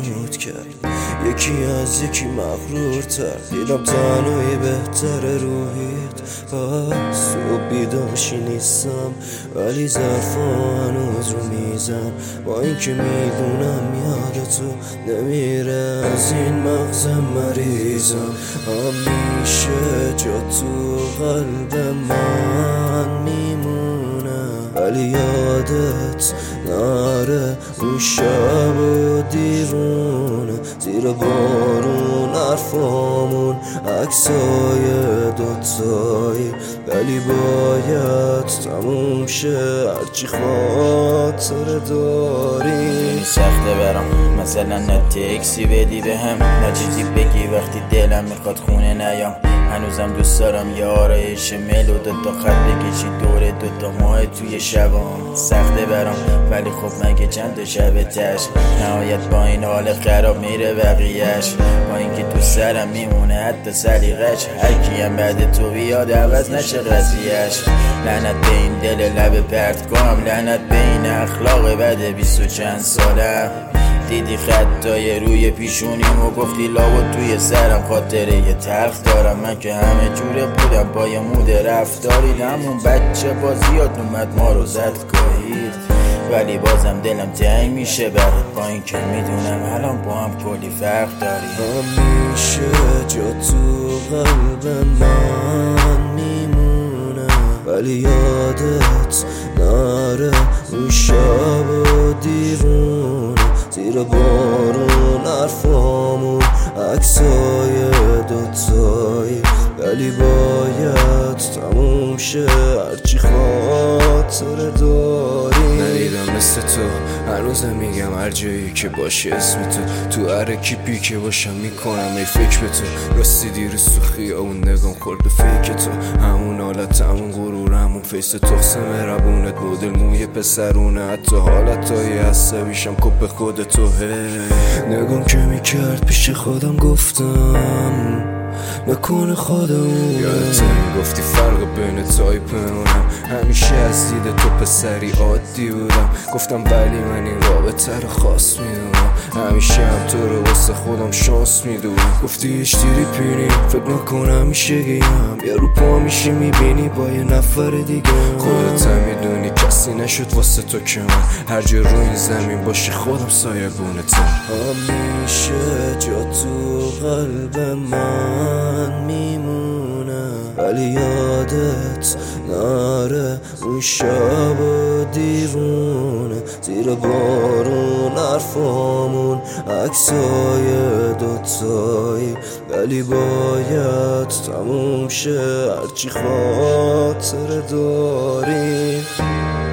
نابود کرد. یکی از یکی مغرورتر، دیدم تنهایی بهتره روحیت. پس صبح بیداشی نیستم ولی ظرفا هنوز رو میزم، با اینکه میدونم یاد تو نمیره از این مغز مریضم. همیشه جا تو قلب من میمونه ولی یادت نره اون شب و دیرونه، زیر بارون حرفامون عکسای دوتایی، ولی باید تموم شه هرچی خاطر داری. سخته برام مثلا نه تکسی بدی بهم، نه چیزی بگی وقتی دلم میخواد خونه نیام. هنوزم دوست دارم یه آرایش مل و دوتا خط بکشی دوره دوتا ماه توی شبام. سخته برام ولی خب مگه چند شب تش، نهایت با این حال خراب میره بقیهش، با اینکه تو سرم میمونه حتی سلیقش. هرکیم بعد تو بیاد عوض نشه قضیهش. لعنت به این دل لب پرت کنم، لعنت به این اخلاق بد 20 و چند سالم. دیدی خطای روی پیشونیم و گفتی لابد توی سرم خاطره یه تلخ دارم. من که همه جوره بودم با یه مود رفتاری، همون بچه بازیات اومد ما رو زد گاهید، ولی بازم دلم تنگ میشه برات، با این که میدونم الان با هم کلی فرق داری. همیشه جا تو قلب من میمونه ولی یادت نره اون شب و دیرونه، زیر بارون حرفامون عکسای دوتایی، ولی باید تموم شه هرچی خاطر داری. ندیدم مثل تو هنوزم میگم هر جایی که باشی اسم تو هر کیپی که باشم میکنم ای فکر به تو. راستی دیروز تو خیابون نگام خورد به فیک تو، همون حالت همون غرور همون فیس تخص مهربونت، مدل موی پسرونه، حتی حالتهای عصبیشم کپ خود تو. نگام که میکرد پیش خودم گفتم نکنه خودمونه. یادت گفتی فرق بین تایپمونم، همیشه از دید تو پسری عادی بودم. گفتم ولی من این رابطه رو خاص میدونم، همیشه هم تو رو واسه خودم شانس میدونم. گفتی هیچ تریپی فکر نکنم همیشه گیم، یه رو پا میشی میبینی با یه نفر دیگه. خودت هم میدونی کسی نشد واسه تو که من هر جا رو این زمین باشی خودم سایه‌گونتم. همیشه جا تو قلب من میمونه ولی یادت نره اون شب و دیرونه، زیر بارون حرفامون عکسای دوتایی، ولی باید تموم شه هرچی خاطر داری.